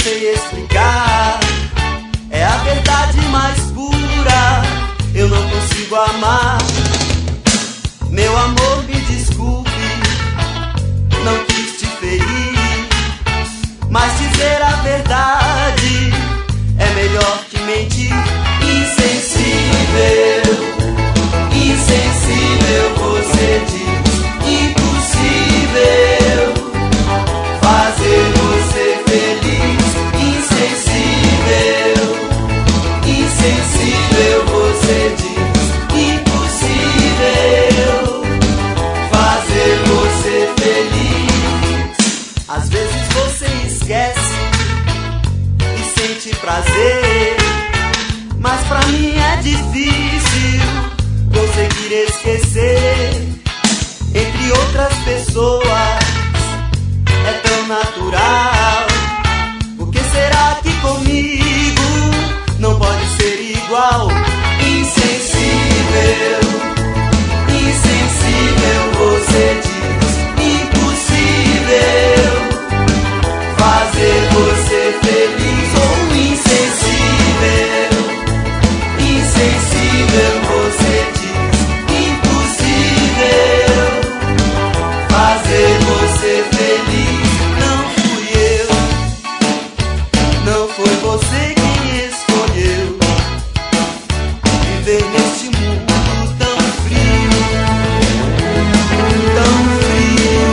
sei explicar. É a verdade mais pura, eu não consigo amar. Meu amor, me desculpe, não quis te ferir, mas dizer a verdade é melhor que mentir. Insensível, insensível, você diz. Impossível fazer você feliz. Insensível, insensível, você diz. Impossível fazer você feliz. Às vezes você esquece e sente prazer, mas pra mim é difícil conseguir esquecer. Entre outras pessoas é tão natural. Por que será que comigo não pode ser igual? Insensível, insensível, você diz. Impossível fazer você feliz. Ou insensível, insensível, você diz. Impossível fazer você feliz. Não fui eu, não foi você quem escolheu viver neste mundo tão frio, tão frio.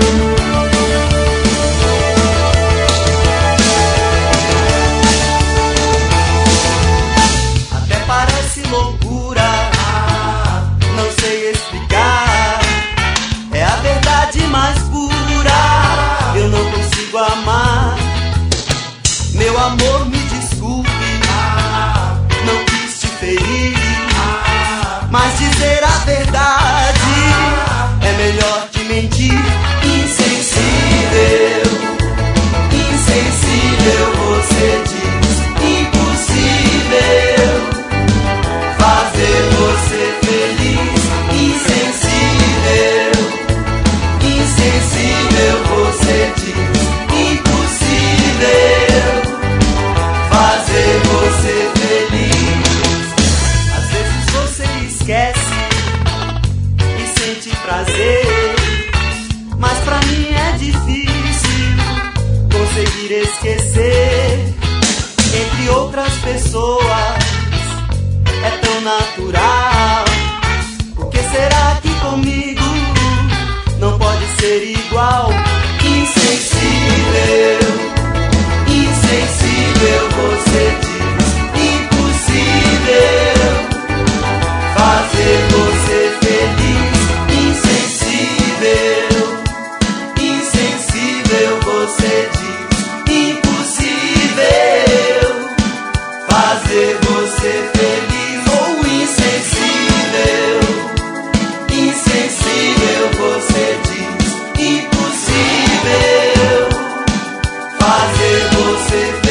Até parece loucura, não sei explicar. É a verdade mais pura, eu não consigo amar. Meu amor, me desculpe, não quis te ferir, mas dizer a verdade é melhor que mentir. Insensível, insensível, você diz. Impossível fazer você feliz. Insensível, insensível, você diz. Impossível fazer você feliz. Às vezes você esquece e sente prazer, mas pra mim é difícil conseguir esquecer. Entre outras pessoas é tão natural. Por que será que comigo não pode ser igual? Insensível, insensível, você diz. Impossível fazer você feliz. Insensível, insensível, você diz. Impossível fazer você feliz. Ou insensível, insensível, você diz. Impossível fazer você feliz.